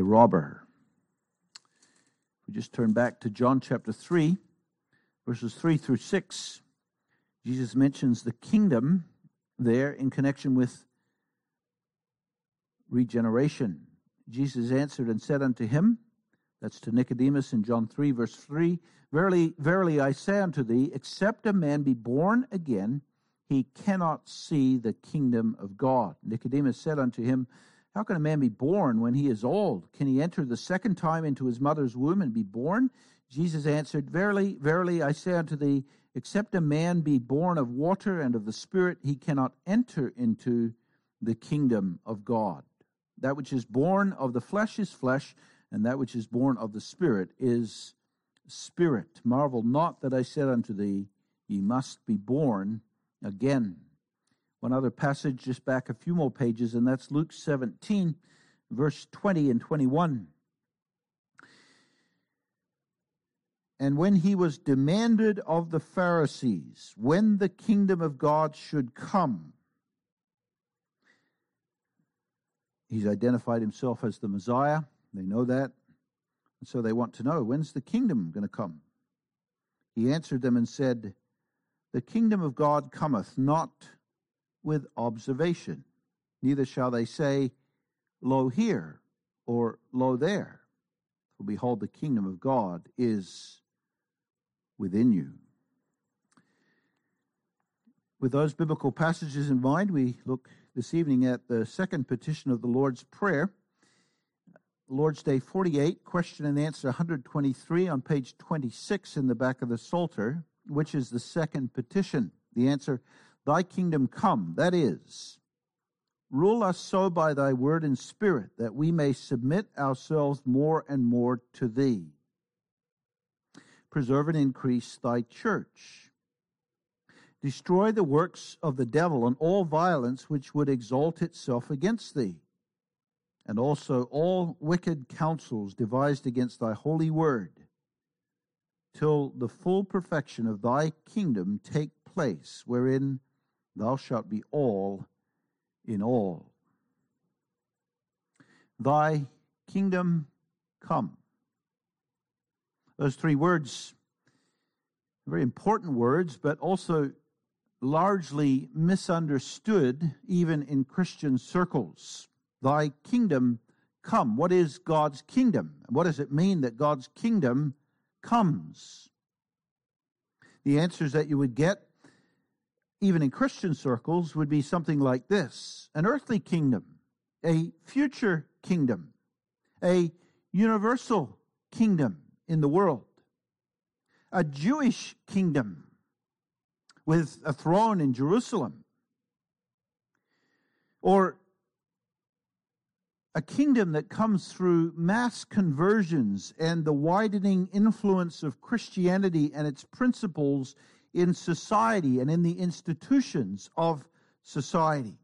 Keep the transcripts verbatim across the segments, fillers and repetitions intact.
a robber. We just turn back to John chapter three, verses three through six. Jesus mentions the kingdom there in connection with regeneration. Jesus answered and said unto him, that's to Nicodemus in John three, verse three, Verily, verily, I say unto thee, except a man be born again, he cannot see the kingdom of God. Nicodemus said unto him, How can a man be born when he is old? Can he enter the second time into his mother's womb and be born? Jesus answered, Verily, verily, I say unto thee, except a man be born of water and of the Spirit, he cannot enter into the kingdom of God. That which is born of the flesh is flesh, and that which is born of the Spirit is spirit. Marvel not that I said unto thee, ye must be born again. One other passage, just back a few more pages, and that's Luke seventeen, verse twenty and twenty-one. And when he was demanded of the Pharisees, when the kingdom of God should come, he's identified himself as the Messiah. They know that. And so they want to know, when's the kingdom going to come? He answered them and said, The kingdom of God cometh not with observation, neither shall they say, Lo here, or Lo there. For behold, the kingdom of God is within you. With those biblical passages in mind, we look this evening at the second petition of the Lord's Prayer. Lord's Day forty-eight, question and answer one hundred twenty-three on page twenty-six in the back of the Psalter, which is the second petition. The answer, Thy kingdom come, that is, rule us so by thy word and spirit, that we may submit ourselves more and more to thee. Preserve and increase thy church. Destroy the works of the devil and all violence which would exalt itself against thee, and also all wicked counsels devised against thy holy word, till the full perfection of thy kingdom take place, wherein thou shalt be all in all. Thy kingdom come. Those three words, very important words, but also largely misunderstood even in Christian circles. Thy kingdom come. What is God's kingdom? What does it mean that God's kingdom comes? The answers that you would get, even in Christian circles, would be something like this: an earthly kingdom, a future kingdom, a universal kingdom in the world, a Jewish kingdom with a throne in Jerusalem, or a kingdom that comes through mass conversions and the widening influence of Christianity and its principles in society and in the institutions of society.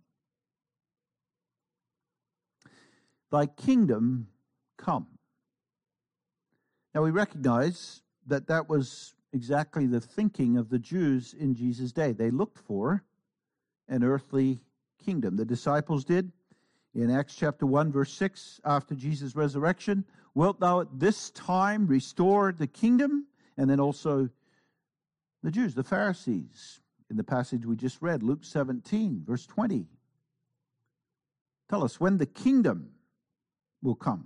Thy kingdom come. Now we recognize that that was exactly the thinking of the Jews in Jesus' day. They looked for an earthly kingdom. The disciples did. In Acts chapter one, verse six, after Jesus' resurrection, wilt thou at this time restore the kingdom? And then also the Jews, the Pharisees, in the passage we just read, Luke seventeen, verse twenty. Tell us when the kingdom will come.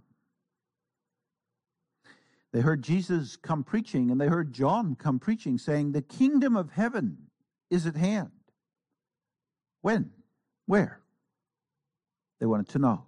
They heard Jesus come preaching, and they heard John come preaching, saying, the kingdom of heaven is at hand. When? Where? They wanted to know.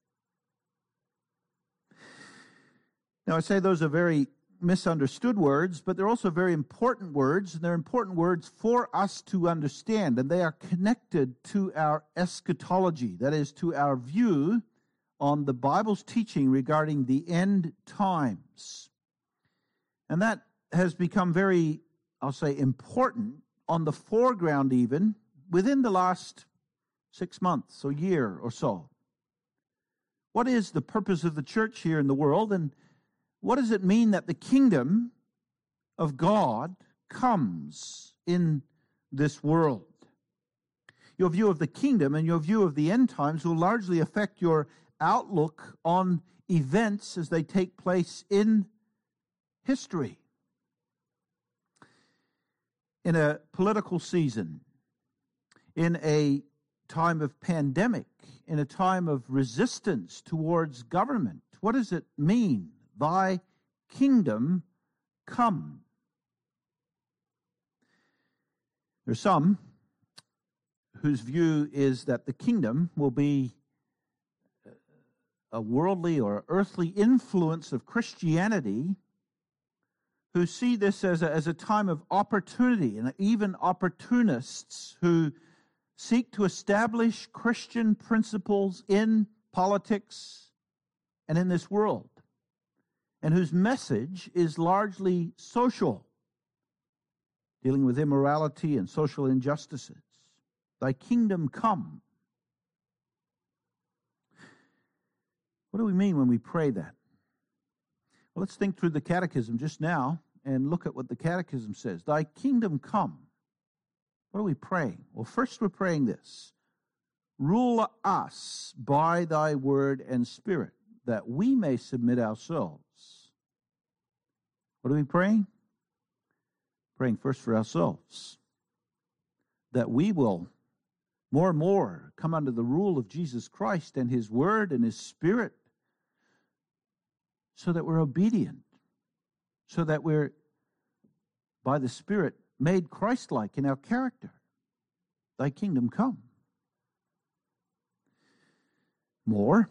Now, I say those are very misunderstood words, but they're also very important words, and they're important words for us to understand, and they are connected to our eschatology, that is, to our view on the Bible's teaching regarding the end times. And that has become very, I'll say, important on the foreground even within the last six months or year or so. What is the purpose of the church here in the world, and what does it mean that the kingdom of God comes in this world? Your view of the kingdom and your view of the end times will largely affect your outlook on events as they take place in history. In a political season, in a time of pandemic, in a time of resistance towards government, what does it mean? Thy kingdom come. There's some whose view is that the kingdom will be a worldly or earthly influence of Christianity, who see this as a, as a time of opportunity, and even opportunists who seek to establish Christian principles in politics and in this world, and whose message is largely social, dealing with immorality and social injustices. Thy kingdom come. What do we mean when we pray that? Well, let's think through the Catechism just now and look at what the Catechism says. Thy kingdom come. What are we praying? Well, first we're praying this. Rule us by thy word and spirit, that we may submit ourselves. What are we praying? Praying first for ourselves, that we will more and more come under the rule of Jesus Christ and his word and his spirit, so that we're obedient, so that we're, by the Spirit, made Christ-like in our character. Thy kingdom come. More,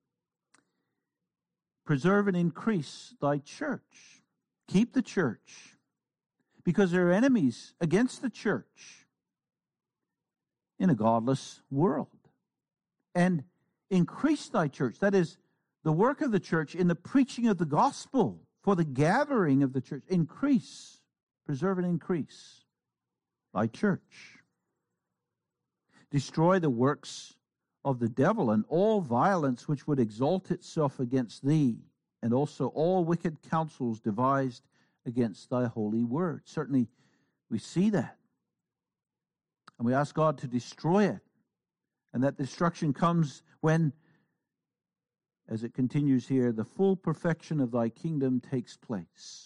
preserve and increase thy church. Keep the church, because there are enemies against the church in a godless world. And increase thy church. That is, the work of the church in the preaching of the gospel, for the gathering of the church. Increase, preserve and increase thy church. Destroy the works of the devil and all violence which would exalt itself against thee, and also all wicked counsels devised against thy holy word. Certainly we see that. And we ask God to destroy it. And that destruction comes when, as it continues here, the full perfection of thy kingdom takes place.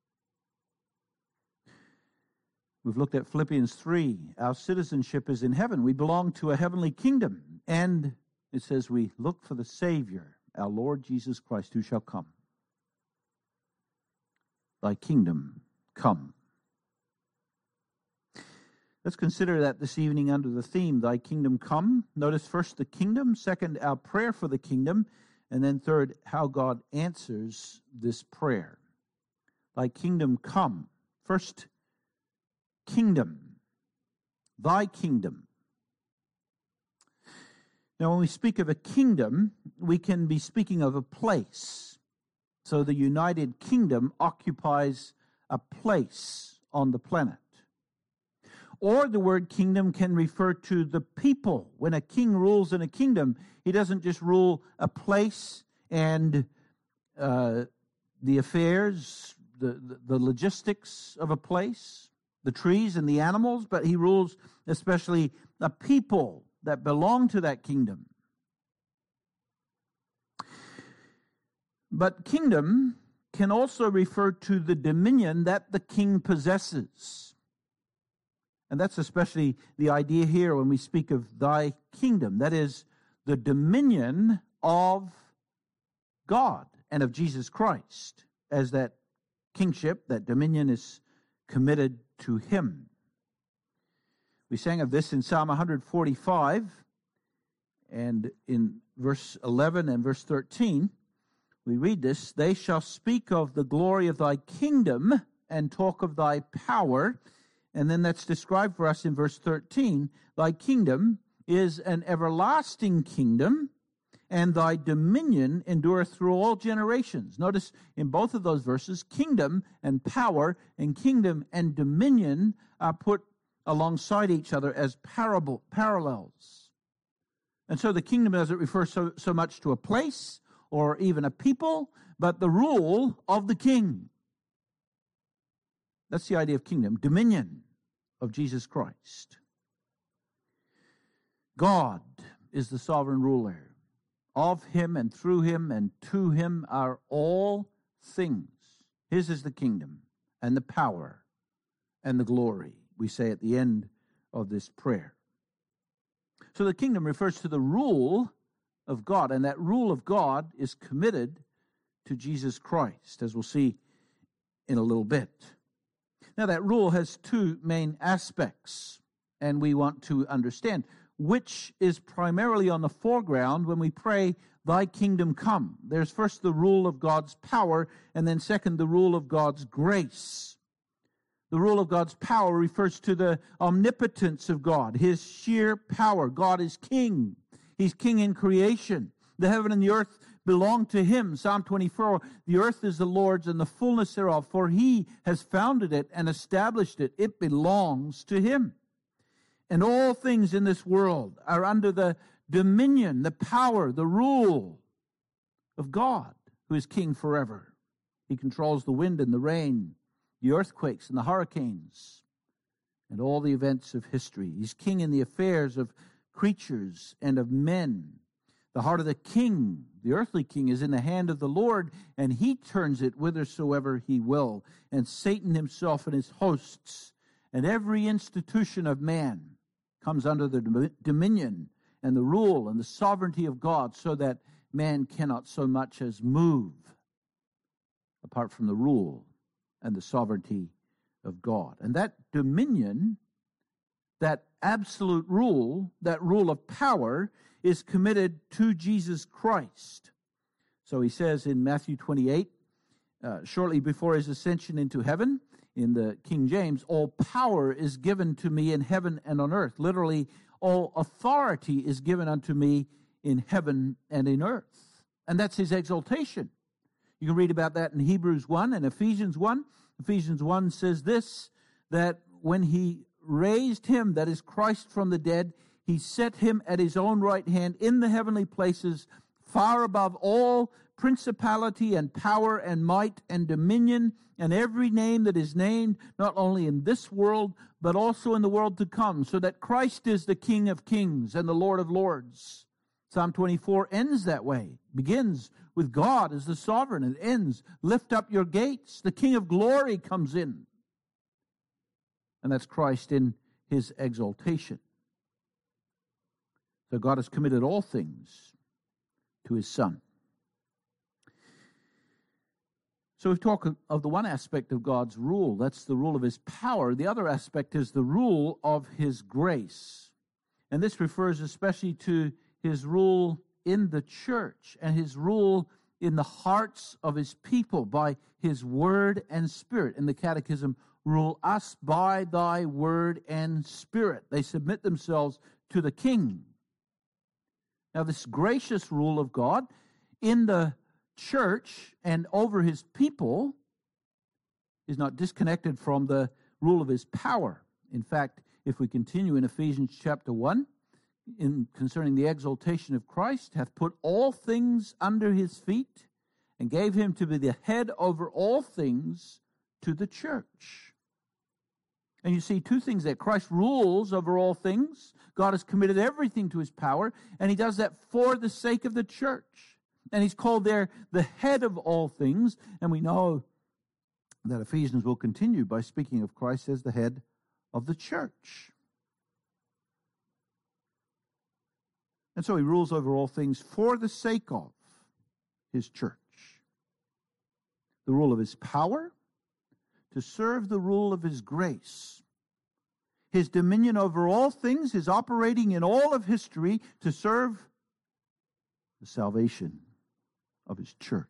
We've looked at Philippians three. Our citizenship is in heaven. We belong to a heavenly kingdom. And it says we look for the Savior, our Lord Jesus Christ, who shall come. Thy kingdom come. Let's consider that this evening under the theme, Thy kingdom come. Notice first the kingdom, second our prayer for the kingdom, and then third, how God answers this prayer. Thy kingdom come. First, kingdom. Thy kingdom. Now, when we speak of a kingdom, we can be speaking of a place. So the United Kingdom occupies a place on the planet. Or the word kingdom can refer to the people. When a king rules in a kingdom, he doesn't just rule a place and uh, the affairs, the, the, the logistics of a place, the trees and the animals, but he rules especially a people that belong to that kingdom. But kingdom can also refer to the dominion that the king possesses. And that's especially the idea here when we speak of thy kingdom. That is the dominion of God and of Jesus Christ, as that kingship, that dominion is committed to him. We sang of this in Psalm one forty-five, and in verse eleven and verse thirteen, we read this, they shall speak of the glory of thy kingdom and talk of thy power. And then that's described for us in verse thirteen. Thy kingdom is an everlasting kingdom, and thy dominion endureth through all generations. Notice in both of those verses, kingdom and power and kingdom and dominion are put alongside each other as parable, parallels. And so the kingdom doesn't refer so, so much to a place or even a people, but the rule of the king. That's the idea of kingdom, dominion of Jesus Christ. God is the sovereign ruler Of him and through him and to him are all things. His is the kingdom and the power and the glory, we say at the end of this prayer. So the kingdom refers to the rule of God, and that rule of God is committed to Jesus Christ, as we'll see in a little bit. Now, that rule has two main aspects, and we want to understand which is primarily on the foreground when we pray, "Thy kingdom come." There's first the rule of God's power, and then second, the rule of God's grace. The rule of God's power refers to the omnipotence of God, his sheer power. God is king. He's king in creation. The heaven and the earth belong to him. Psalm twenty-four, the earth is the Lord's and the fullness thereof, for he has founded it and established it. It belongs to him. And all things in this world are under the dominion, the power, the rule of God, who is king forever. He controls the wind and the rain, the earthquakes and the hurricanes, and all the events of history. He's king in the affairs of creatures and of men. The heart of the king, the earthly king, is in the hand of the Lord, and he turns it whithersoever he will. And Satan himself and his hosts and every institution of man comes under the dominion and the rule and the sovereignty of God, so that man cannot so much as move apart from the rule and the sovereignty of God. And that dominion, that absolute rule, that rule of power, is committed to Jesus Christ. So he says in Matthew twenty-eight, uh, shortly before his ascension into heaven, in the King James, all power is given to me in heaven and on earth. Literally, all authority is given unto me in heaven and in earth. And that's his exaltation. You can read about that in Hebrews one and Ephesians one. Ephesians one says this, that when he raised him, that is Christ, from the dead, he set him at his own right hand in the heavenly places, far above all principality and power and might and dominion and every name that is named, not only in this world, but also in the world to come, so that Christ is the King of kings and the Lord of lords. Psalm twenty-four ends that way, begins with God as the sovereign, and ends, lift up your gates. The King of glory comes in. And that's Christ in his exaltation. So God has committed all things to his Son. So we've talked of the one aspect of God's rule. That's the rule of his power. The other aspect is the rule of his grace. And this refers especially to his rule in the church and his rule in the hearts of his people by his word and spirit. In the Catechism, rule us by thy word and spirit. They submit themselves to the king. Now, this gracious rule of God in the church and over his people is not disconnected from the rule of his power. In fact, if we continue in Ephesians chapter one, in concerning the exaltation of Christ, hath put all things under his feet, and gave him to be the head over all things to the church. And you see two things there. Christ rules over all things. God has committed everything to his power, and he does that for the sake of the church. And he's called there the head of all things, and we know that Ephesians will continue by speaking of Christ as the head of the church. And so he rules over all things for the sake of his church. The rule of his power, to serve the rule of his grace. His dominion over all things is operating in all of history to serve the salvation of his church.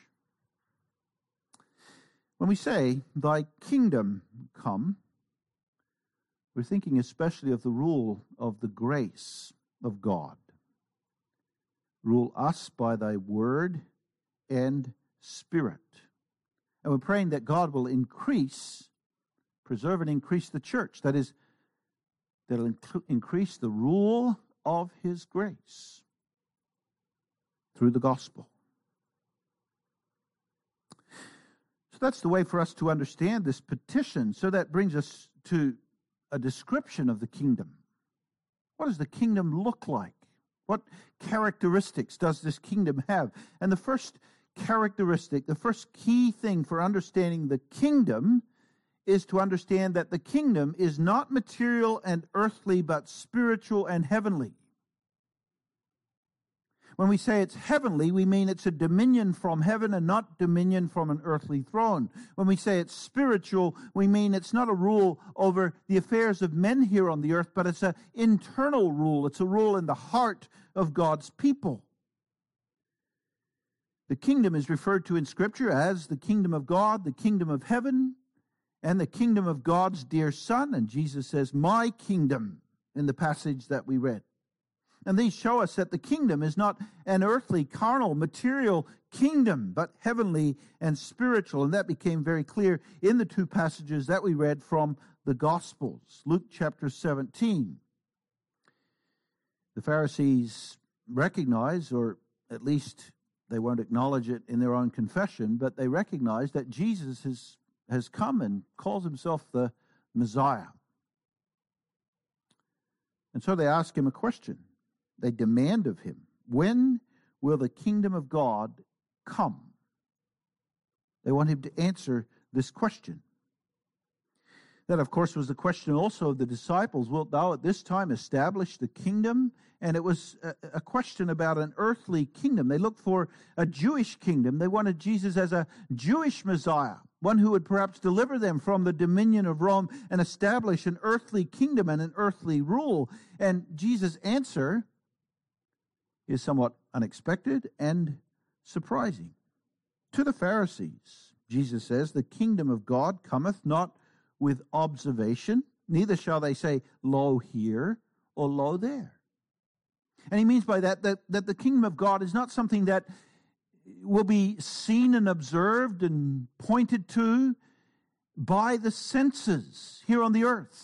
When we say, thy kingdom come, we're thinking especially of the rule of the grace of God. Rule us by thy word and spirit. And we're praying that God will increase, preserve and increase the church. That is, that will inc- increase the rule of his grace through the gospel. So that's the way for us to understand this petition. So that brings us to a description of the kingdom. What does the kingdom look like? What characteristics does this kingdom have? And the first characteristic, the first key thing for understanding the kingdom is to understand that the kingdom is not material and earthly, but spiritual and heavenly. When we say it's heavenly, we mean it's a dominion from heaven and not dominion from an earthly throne. When we say it's spiritual, we mean it's not a rule over the affairs of men here on the earth, but it's an internal rule. It's a rule in the heart of God's people. The kingdom is referred to in Scripture as the kingdom of God, the kingdom of heaven, and the kingdom of God's dear Son. And Jesus says, my kingdom, in the passage that we read. And these show us that the kingdom is not an earthly, carnal, material kingdom, but heavenly and spiritual. And that became very clear in the two passages that we read from the Gospels. Luke chapter seventeen. The Pharisees recognize, or at least they won't acknowledge it in their own confession, but they recognize that Jesus has, has come and calls himself the Messiah. And so they ask him a question. They demand of him, when will the kingdom of God come? They want him to answer this question. That, of course, was the question also of the disciples. Wilt thou at this time establish the kingdom? And it was a, a question about an earthly kingdom. They looked for a Jewish kingdom. They wanted Jesus as a Jewish Messiah, one who would perhaps deliver them from the dominion of Rome and establish an earthly kingdom and an earthly rule. And Jesus' answer is somewhat unexpected and surprising. To the Pharisees, Jesus says, the kingdom of God cometh not with observation, neither shall they say, lo here or lo there. And he means by that, that that the kingdom of God is not something that will be seen and observed and pointed to by the senses here on the earth.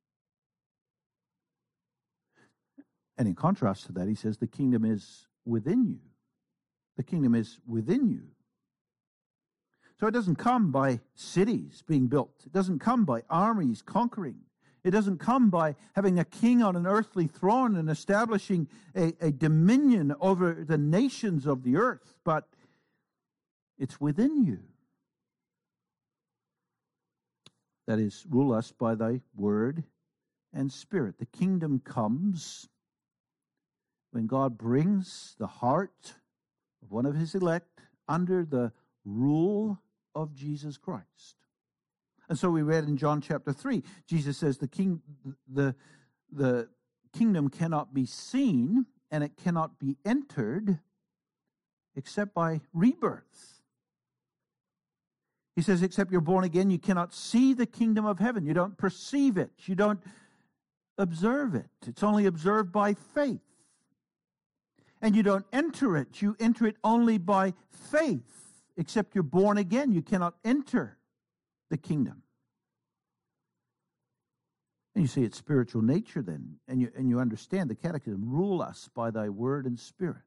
And in contrast to that, he says the kingdom is within you. The kingdom is within you. So it doesn't come by cities being built. It doesn't come by armies conquering. It doesn't come by having a king on an earthly throne and establishing a, a dominion over the nations of the earth, but it's within you. That is, rule us by thy word and spirit. The kingdom comes when God brings the heart of one of his elect under the rule of Jesus Christ. And so we read in John chapter three, Jesus says the king, the, the kingdom cannot be seen and it cannot be entered except by rebirth. He says, except you're born again, you cannot see the kingdom of heaven. You don't perceive it. You don't observe it. It's only observed by faith. And you don't enter it. You enter it only by faith. Except you're born again, you cannot enter the kingdom. And you see its spiritual nature then, and you, and you understand the catechism. Rule us by thy word and spirit.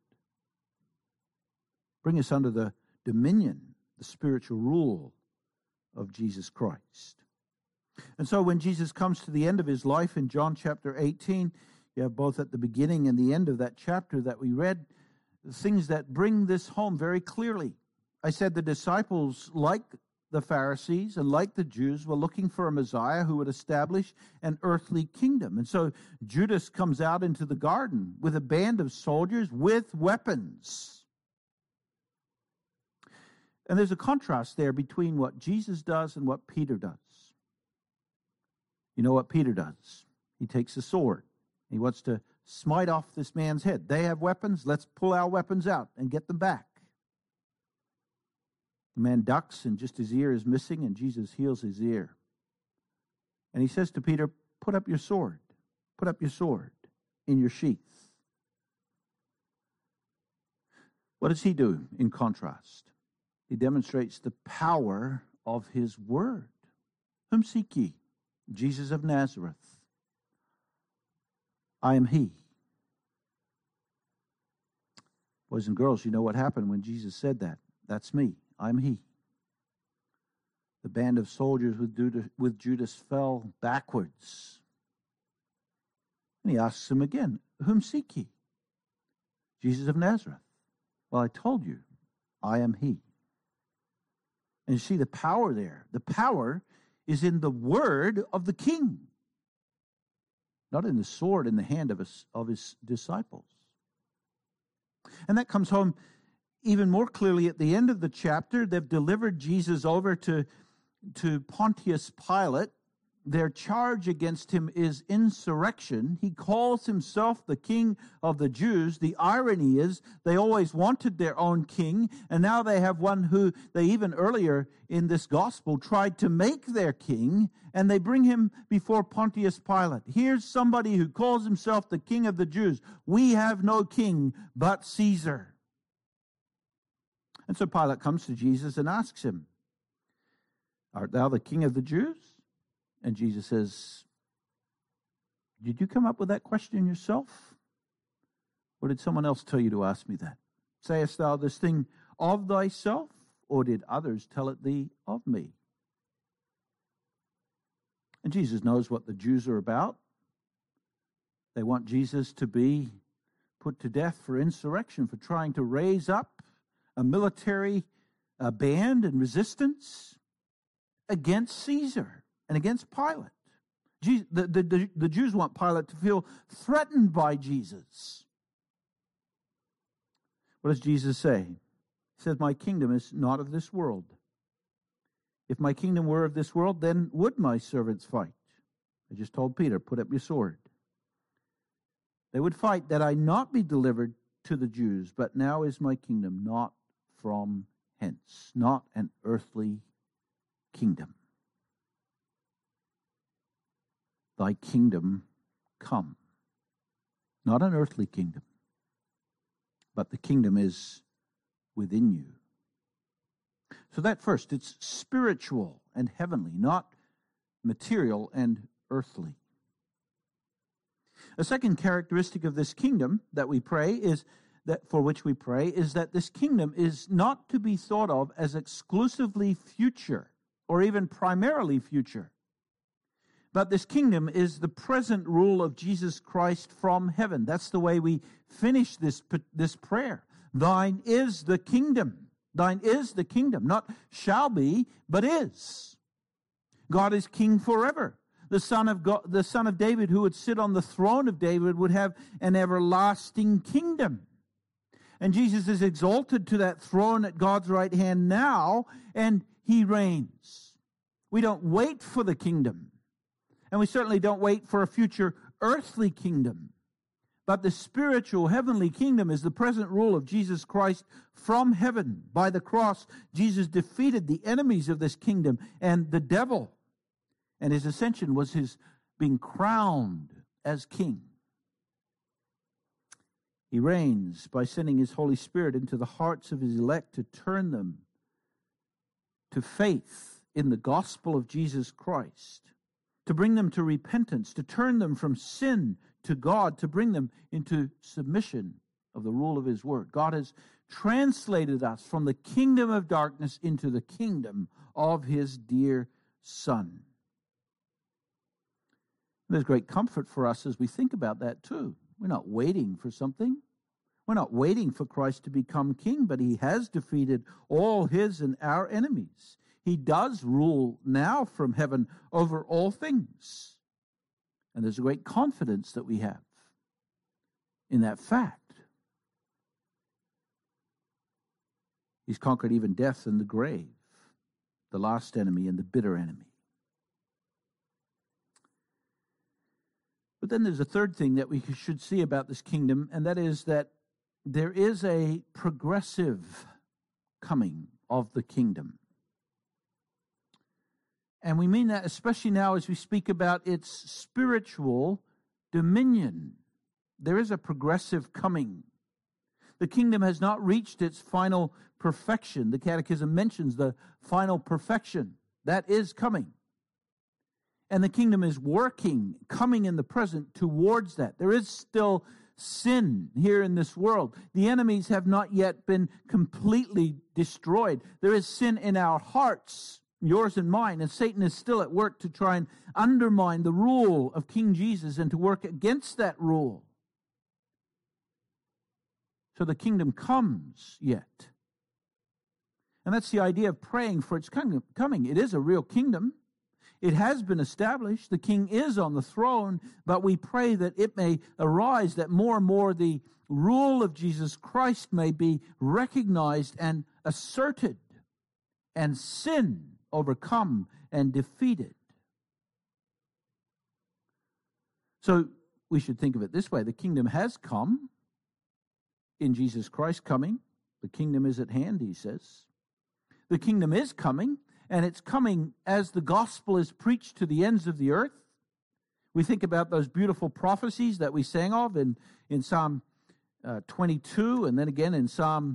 Bring us under the dominion, the spiritual rule of Jesus Christ. And so when Jesus comes to the end of his life in John chapter eighteen, you have both at the beginning and the end of that chapter that we read, things that bring this home very clearly. I said the disciples, like the Pharisees and like the Jews, were looking for a Messiah who would establish an earthly kingdom. And so Judas comes out into the garden with a band of soldiers with weapons. And there's a contrast there between what Jesus does and what Peter does. You know what Peter does? He takes a sword. He wants to smite off this man's head. They have weapons. Let's pull our weapons out and get them back. The man ducks, and just his ear is missing, and Jesus heals his ear. And he says to Peter, put up your sword. Put up your sword in your sheath. What does he do in contrast? He demonstrates the power of his word. Whom seek ye? Jesus of Nazareth. I am he. Boys and girls, you know what happened when Jesus said that. That's me. I'm he. The band of soldiers with Judas, with Judas fell backwards. And he asks him again, whom seek ye? Jesus of Nazareth. Well, I told you, I am he. And you see the power there. The power is in the word of the king, not in the sword in the hand of his, of his disciples. And that comes home even more clearly at the end of the chapter. They've delivered Jesus over to, to Pontius Pilate. Their charge against him is insurrection. He calls himself the King of the Jews. The irony is they always wanted their own king, and now they have one who they even earlier in this gospel tried to make their king, and they bring him before Pontius Pilate. Here's somebody who calls himself the King of the Jews. We have no king but Caesar. And so Pilate comes to Jesus and asks him, art thou the King of the Jews? And Jesus says, did you come up with that question yourself? Or did someone else tell you to ask me that? Sayest thou this thing of thyself, or did others tell it thee of me? And Jesus knows what the Jews are about. They want Jesus to be put to death for insurrection, for trying to raise up a military uh, band and resistance against Caesar and against Pilate. Jesus, the, the, the Jews want Pilate to feel threatened by Jesus. What does Jesus say? He says, my kingdom is not of this world. If my kingdom were of this world, then would my servants fight. I just told Peter, put up your sword. They would fight that I not be delivered to the Jews, but now is my kingdom not from hence, not an earthly kingdom. Thy kingdom come. Not an earthly kingdom, but the kingdom is within you. So that first, it's spiritual and heavenly, not material and earthly. A second characteristic of this kingdom that we pray is that for which we pray is that this kingdom is not to be thought of as exclusively future or even primarily future. But this kingdom is the present rule of Jesus Christ from heaven. That's the way we finish this, this prayer. Thine is the kingdom. Thine is the kingdom. Not shall be, but is. God is king forever. The son of God, the son of David who would sit on the throne of David would have an everlasting kingdom. And Jesus is exalted to that throne at God's right hand now, and he reigns. We don't wait for the kingdom. And we certainly don't wait for a future earthly kingdom. But the spiritual heavenly kingdom is the present rule of Jesus Christ from heaven. By the cross, Jesus defeated the enemies of this kingdom and the devil. And his ascension was his being crowned as king. He reigns by sending his Holy Spirit into the hearts of his elect to turn them to faith in the gospel of Jesus Christ, to bring them to repentance, to turn them from sin to God, to bring them into submission of the rule of his word. God has translated us from the kingdom of darkness into the kingdom of his dear Son. There's great comfort for us as we think about that too. We're not waiting for something. We're not waiting for Christ to become king, but he has defeated all his and our enemies. He does rule now from heaven over all things. And there's a great confidence that we have in that fact. He's conquered even death and the grave, the last enemy and the bitter enemy. But then there's a third thing that we should see about this kingdom, and that is that there is a progressive coming of the kingdom. And we mean that especially now as we speak about its spiritual dominion. There is a progressive coming. The kingdom has not reached its final perfection. The Catechism mentions the final perfection. That is coming. And the kingdom is working, coming in the present towards that. There is still sin here in this world. The enemies have not yet been completely destroyed. There is sin in our hearts, yours and mine, and Satan is still at work to try and undermine the rule of King Jesus and to work against that rule. So the kingdom comes yet. And that's the idea of praying for its coming. It is a real kingdom. It has been established. The king is on the throne, but we pray that it may arise, that more and more the rule of Jesus Christ may be recognized and asserted, and sin overcome and defeated. So we should think of it this way. The kingdom has come in Jesus Christ coming. The kingdom is at hand, he says. The kingdom is coming, and it's coming as the gospel is preached to the ends of the earth. We think about those beautiful prophecies that we sang of in, in Psalm uh, twenty-two, and then again in Psalm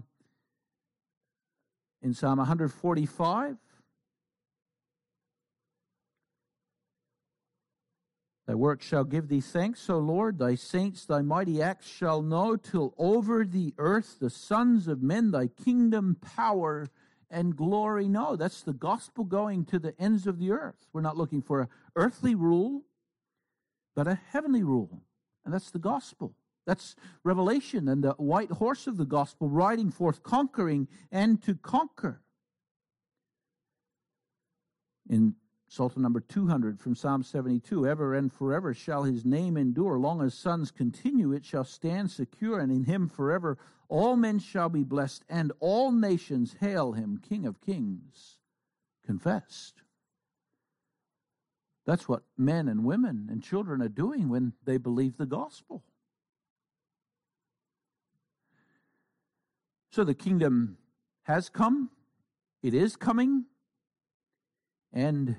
in Psalm one forty-five. Thy work shall give thee thanks, O Lord. Thy saints thy mighty acts shall know, till over the earth the sons of men thy kingdom, power, and glory know. That's the gospel going to the ends of the earth. We're not looking for an earthly rule, but a heavenly rule. And that's the gospel. That's Revelation and the white horse of the gospel, riding forth, conquering and to conquer. In Psalter number two hundred from Psalm seventy-two, ever and forever shall his name endure. Long as suns continue, it shall stand secure, and in him forever all men shall be blessed, and all nations hail him, King of kings, confessed. That's what men and women and children are doing when they believe the gospel. So the kingdom has come, it is coming, and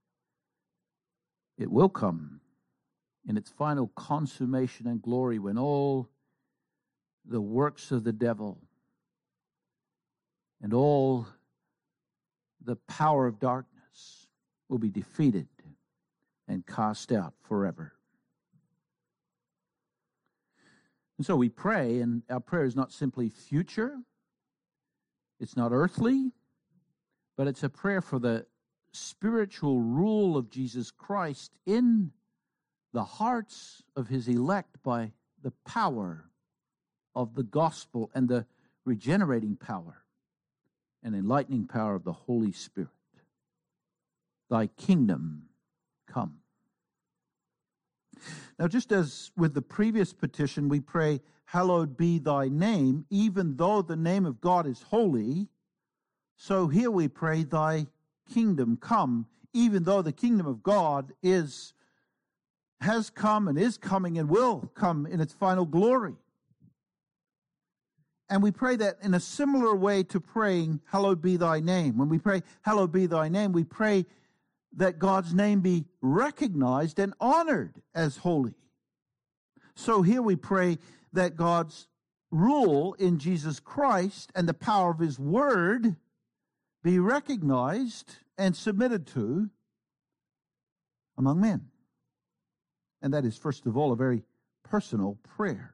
it will come in its final consummation and glory when all the works of the devil and all the power of darkness will be defeated and cast out forever. And so we pray, and our prayer is not simply future, it's not earthly, but it's a prayer for the spiritual rule of Jesus Christ in the hearts of his elect by the power of the gospel and the regenerating power and enlightening power of the Holy Spirit. Thy kingdom come. Now, just as with the previous petition, we pray, hallowed be thy name, even though the name of God is holy, so here we pray, thy kingdom come, even though the kingdom of God is has come and is coming and will come in its final glory. And we pray that in a similar way to praying, hallowed be thy name. When we pray, hallowed be thy name, we pray that God's name be recognized and honored as holy. So here we pray that God's rule in Jesus Christ and the power of his word be recognized and submitted to among men. And that is, first of all, a very personal prayer.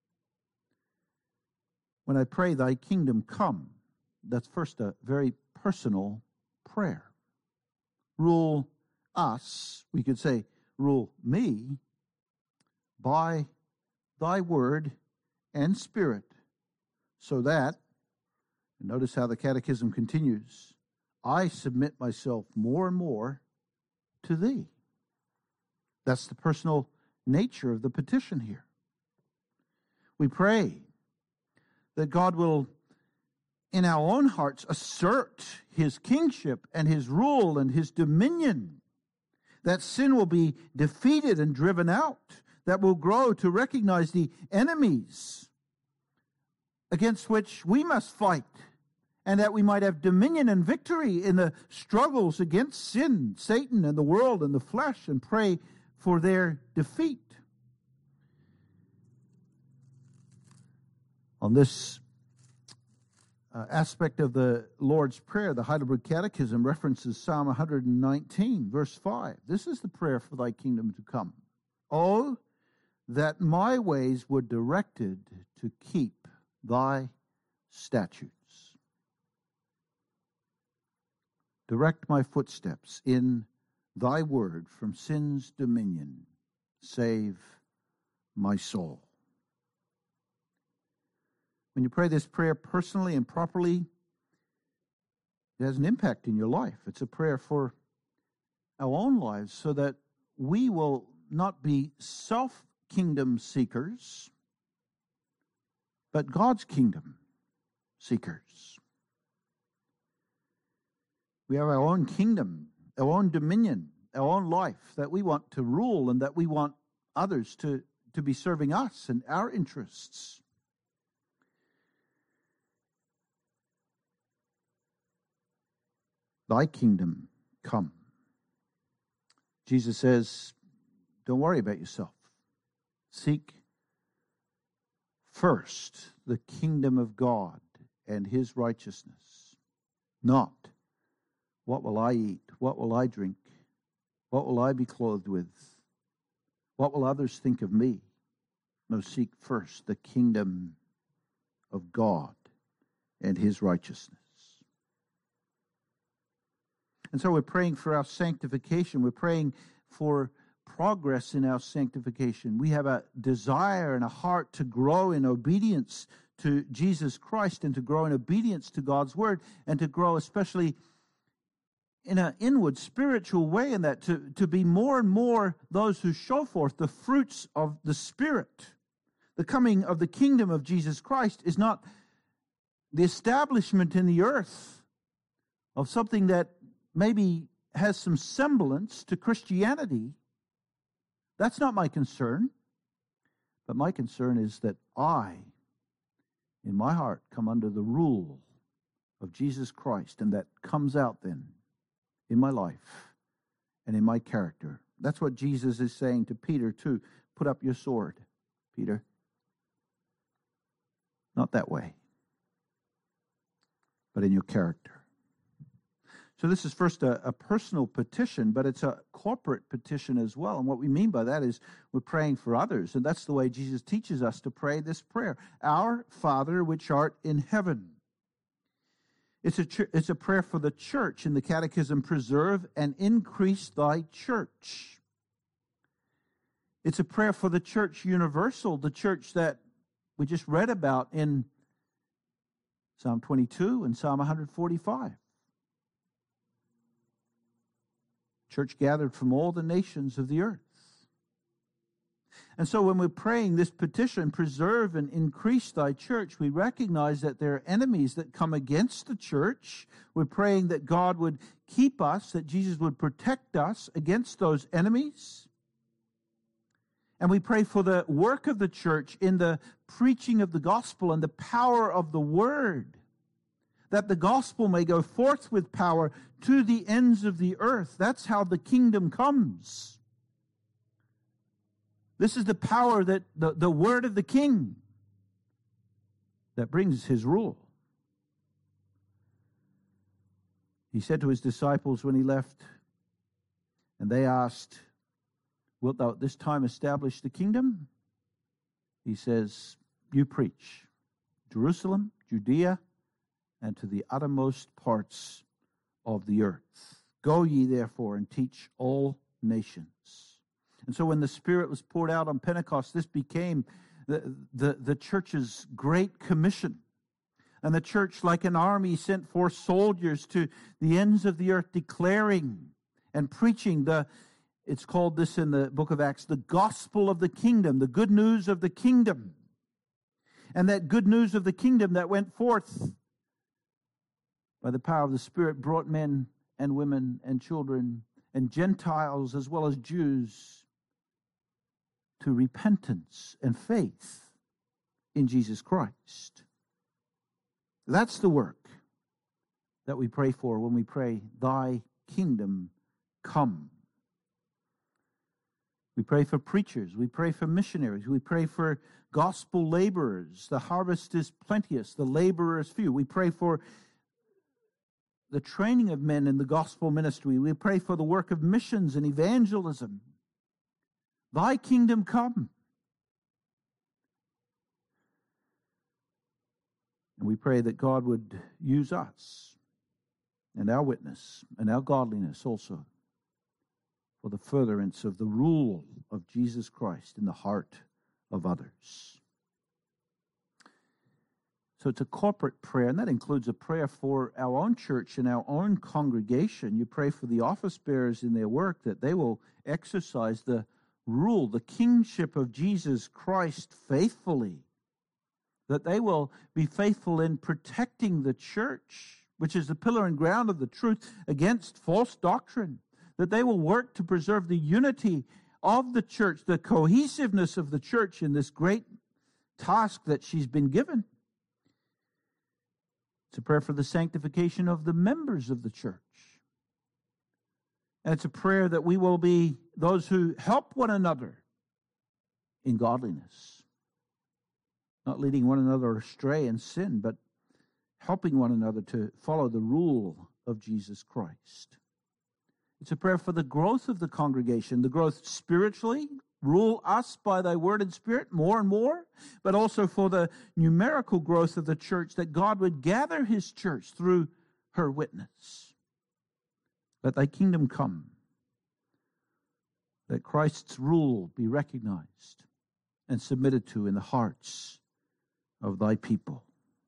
When I pray, thy kingdom come, that's first a very personal prayer. Rule us, we could say, rule me by thy word and spirit, so that, and notice how the catechism continues, I submit myself more and more to thee. That's the personal nature of the petition here. We pray that God will, in our own hearts, assert his kingship and his rule and his dominion, that sin will be defeated and driven out, that will grow to recognize the enemies against which we must fight, and that we might have dominion and victory in the struggles against sin, Satan, and the world and the flesh, and pray for their defeat. On this uh, aspect of the Lord's Prayer, the Heidelberg Catechism references Psalm one nineteen, verse five. This is the prayer for thy kingdom to come. Oh, that my ways were directed to keep thy statutes. Direct my footsteps in thy word from sin's dominion. Save my soul. When you pray this prayer personally and properly, it has an impact in your life. It's a prayer for our own lives so that we will not be self-kingdom seekers, but God's kingdom seekers. We have our own kingdom, our own dominion, our own life that we want to rule and that we want others to, to be serving us and our interests. Thy kingdom come. Jesus says, don't worry about yourself. Seek first the kingdom of God and his righteousness. Not, what will I eat? What will I drink? What will I be clothed with? What will others think of me? No, seek first the kingdom of God and his righteousness. And so we're praying for our sanctification. We're praying for progress in our sanctification. We have a desire and a heart to grow in obedience to Jesus Christ and to grow in obedience to God's word and to grow especially in an inward spiritual way in that, to, to be more and more those who show forth the fruits of the Spirit. The coming of the kingdom of Jesus Christ is not the establishment in the earth of something that maybe has some semblance to Christianity. That's not my concern. But my concern is that I, in my heart, come under the rule of Jesus Christ, and that comes out then in my life and in my character. That's what Jesus is saying to Peter too. Put up your sword, Peter. Not that way, but in your character. So this is first a, a personal petition, but it's a corporate petition as well. And what we mean by that is we're praying for others. And that's the way Jesus teaches us to pray this prayer. Our Father, which art in heaven. It's a, ch- it's a prayer for the church. In the Catechism, preserve and increase thy church. It's a prayer for the church universal, the church that we just read about in Psalm twenty-two and Psalm one forty-five. Church gathered from all the nations of the earth. And so when we're praying this petition, preserve and increase thy church, we recognize that there are enemies that come against the church. We're praying that God would keep us, that Jesus would protect us against those enemies. And we pray for the work of the church in the preaching of the gospel and the power of the word, that the gospel may go forth with power to the ends of the earth. That's how the kingdom comes. This is the power that the, the word of the king that brings his rule. He said to his disciples when he left, and they asked, wilt thou at this time establish the kingdom? He says, you preach, Jerusalem, Judea, and to the uttermost parts of the earth. Go ye therefore and teach all nations. And so when the Spirit was poured out on Pentecost, this became the, the, the church's great commission. And the church, like an army, sent forth soldiers to the ends of the earth, declaring and preaching the, it's called this in the book of Acts, the gospel of the kingdom, the good news of the kingdom. And that good news of the kingdom that went forth by the power of the Spirit brought men and women and children and Gentiles as well as Jews to repentance and faith in Jesus Christ. That's the work that we pray for when we pray, thy kingdom come. We pray for preachers. We pray for missionaries. We pray for gospel laborers. The harvest is plenteous. The laborers few. We pray for the training of men in the gospel ministry. We pray for the work of missions and evangelism. Thy kingdom come. And we pray that God would use us and our witness and our godliness also for the furtherance of the rule of Jesus Christ in the heart of others. So it's a corporate prayer, and that includes a prayer for our own church and our own congregation. You pray for the office bearers in their work, that they will exercise the rule, the kingship of Jesus Christ faithfully, that they will be faithful in protecting the church, which is the pillar and ground of the truth, against false doctrine, that they will work to preserve the unity of the church, the cohesiveness of the church in this great task that she's been given. It's a prayer for the sanctification of the members of the church. And it's a prayer that we will be those who help one another in godliness, not leading one another astray in sin, but helping one another to follow the rule of Jesus Christ. It's a prayer for the growth of the congregation, the growth spiritually. Rule us by thy word and spirit more and more, but also for the numerical growth of the church, that God would gather his church through her witness. Let thy kingdom come, that Christ's rule be recognized and submitted to in the hearts of thy people.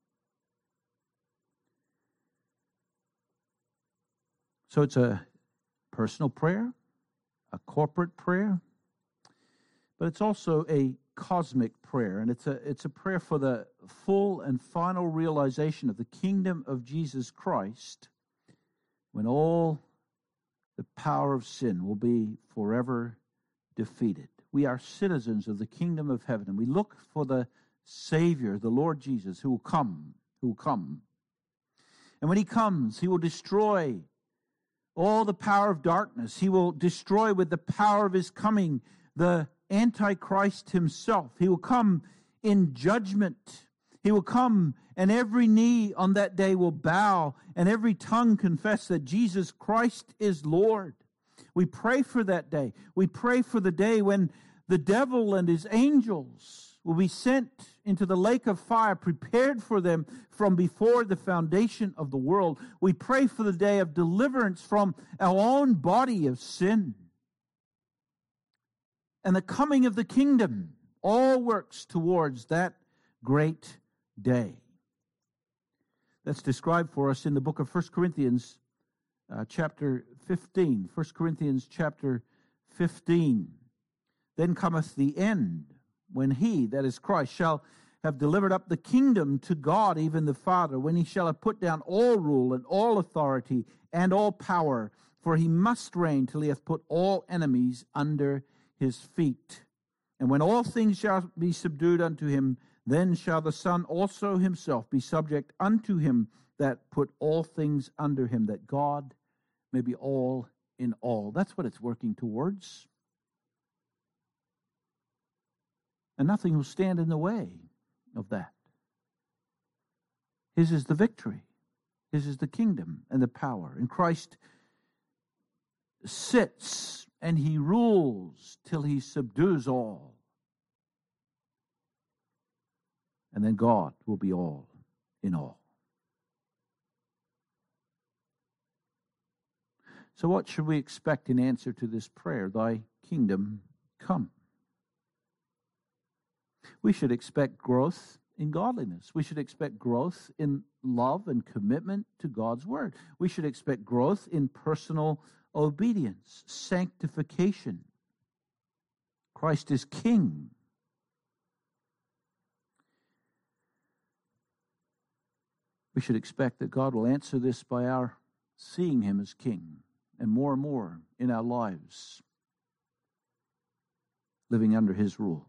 So it's a personal prayer, a corporate prayer, but it's also a cosmic prayer, and it's a it's a prayer for the full and final realization of the kingdom of Jesus Christ, when all the power of sin will be forever defeated. We are citizens of the kingdom of heaven, and we look for the Savior, the Lord Jesus, who will come, who will come. And when he comes, he will destroy all the power of darkness. He will destroy with the power of his coming the Antichrist himself. He will come in judgment. He will come, and every knee on that day will bow, and every tongue confess that Jesus Christ is Lord. We pray for that day. We pray for the day when the devil and his angels will be sent into the lake of fire prepared for them from before the foundation of the world. We pray for the day of deliverance from our own body of sin. And the coming of the kingdom all works towards that great day. That's described for us in the book of First Corinthians uh, chapter fifteen. First Corinthians chapter fifteen. Then cometh the end, when he, that is Christ, shall have delivered up the kingdom to God, even the Father, when he shall have put down all rule and all authority and all power, for he must reign till he hath put all enemies under his feet. And when all things shall be subdued unto him, then shall the Son also himself be subject unto him that put all things under him, that God may be all in all. That's what it's working towards. And nothing will stand in the way of that. His is the victory. His is the kingdom and the power. And Christ sits and he rules till he subdues all. And then God will be all in all. So what should we expect in answer to this prayer? Thy kingdom come. We should expect growth in godliness. We should expect growth in love and commitment to God's word. We should expect growth in personal obedience, sanctification. Christ is King. We should expect that God will answer this by our seeing him as King, and more and more in our lives, living under his rule.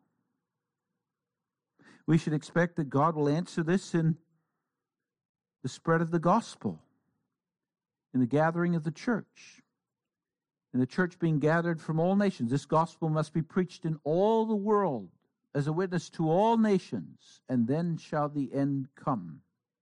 We should expect that God will answer this in the spread of the gospel, in the gathering of the church, in the church being gathered from all nations. This gospel must be preached in all the world as a witness to all nations, and then shall the end come.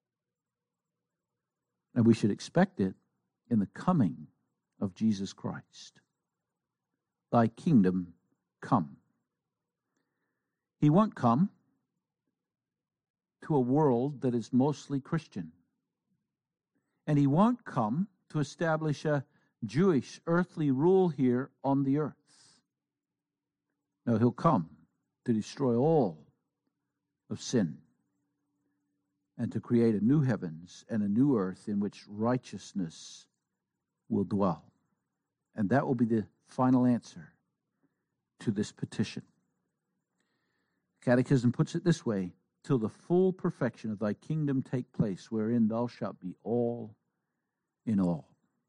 And we should expect it in the coming of Jesus Christ. Thy kingdom come. He won't come to a world that is mostly Christian. And he won't come to establish a Jewish earthly rule here on the earth. No, he'll come to destroy all of sin and to create a new heavens and a new earth in which righteousness will dwell. And that will be the final answer to this petition. Catechism puts it this way: till the full perfection of thy kingdom take place, wherein thou shalt be all in all.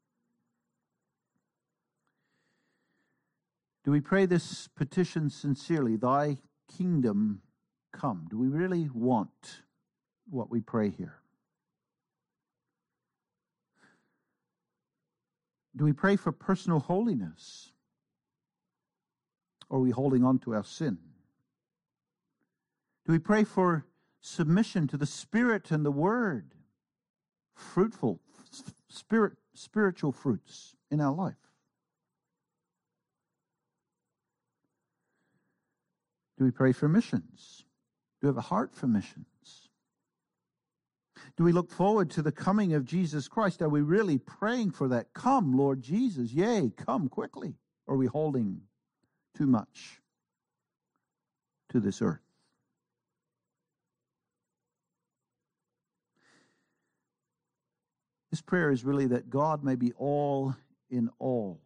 Do we pray this petition sincerely? Thy kingdom come. Do we really want what we pray here? Do we pray for personal holiness? Or are we holding on to our sin? Do we pray for submission to the Spirit and the Word? Fruitful, spirit, spiritual fruits in our life. Do we pray for missions? Do we have a heart for missions? Do we look forward to the coming of Jesus Christ? Are we really praying for that? Come, Lord Jesus. Yea, come quickly. Or are we holding too much to this earth? This prayer is really that God may be all in all.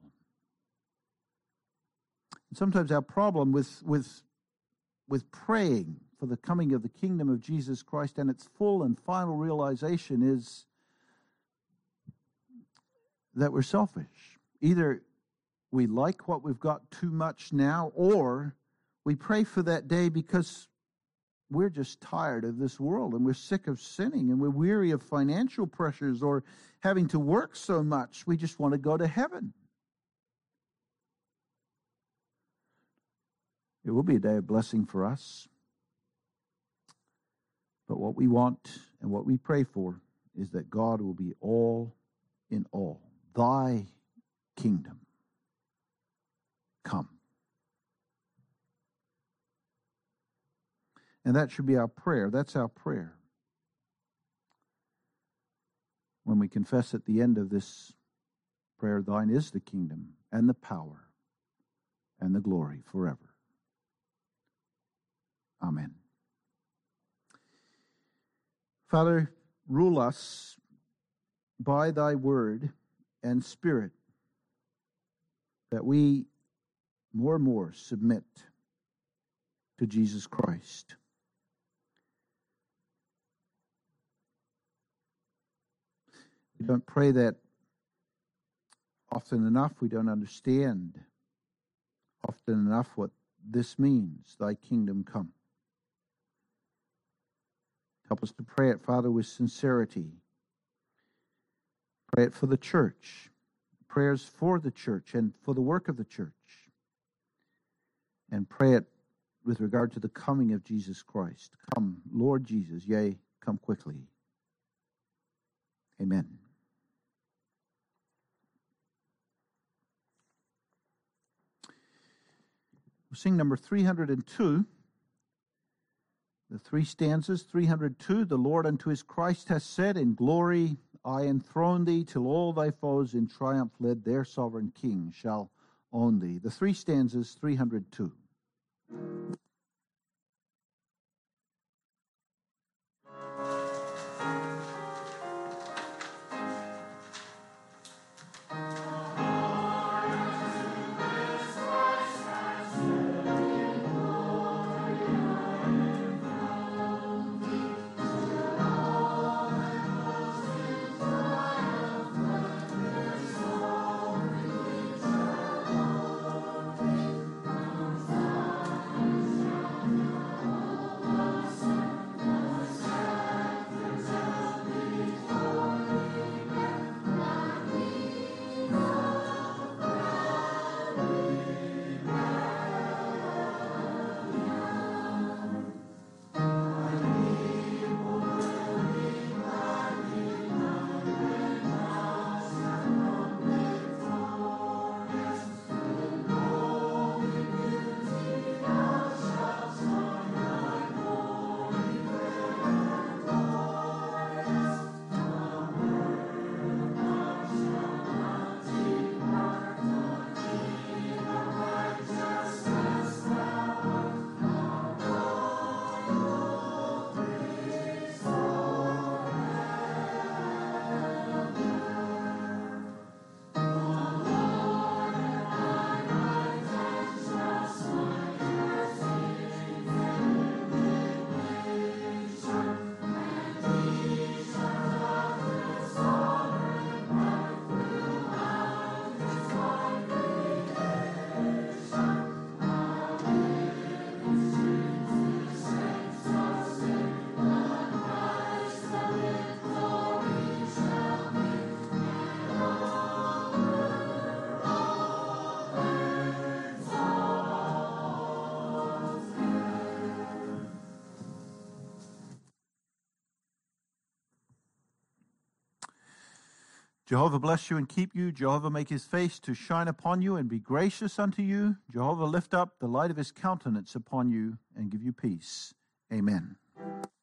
And sometimes our problem with, with, with praying for the coming of the kingdom of Jesus Christ and its full and final realization is that we're selfish. Either we like what we've got too much now, or we pray for that day because we're just tired of this world and we're sick of sinning and we're weary of financial pressures or having to work so much. We just want to go to heaven. It will be a day of blessing for us. But what we want and what we pray for is that God will be all in all. Thy kingdom come. And that should be our prayer. That's our prayer. When we confess at the end of this prayer, thine is the kingdom and the power and the glory forever. Amen. Father, rule us by thy word and Spirit, that we more and more submit to Jesus Christ. We don't pray that often enough. We don't understand often enough what this means, thy kingdom come. Help us to pray it, Father, with sincerity. Pray it for the church. Prayers for the church and for the work of the church. And pray it with regard to the coming of Jesus Christ. Come, Lord Jesus, yea, come quickly. Amen. We'll sing number three hundred two. The three stanzas, three hundred two, the Lord unto his Christ hath said, in glory I enthrone thee, till all thy foes in triumph led, their sovereign king shall own thee. The three stanzas, three hundred two. Thank you. Jehovah bless you and keep you. Jehovah make his face to shine upon you and be gracious unto you. Jehovah lift up the light of his countenance upon you and give you peace. Amen.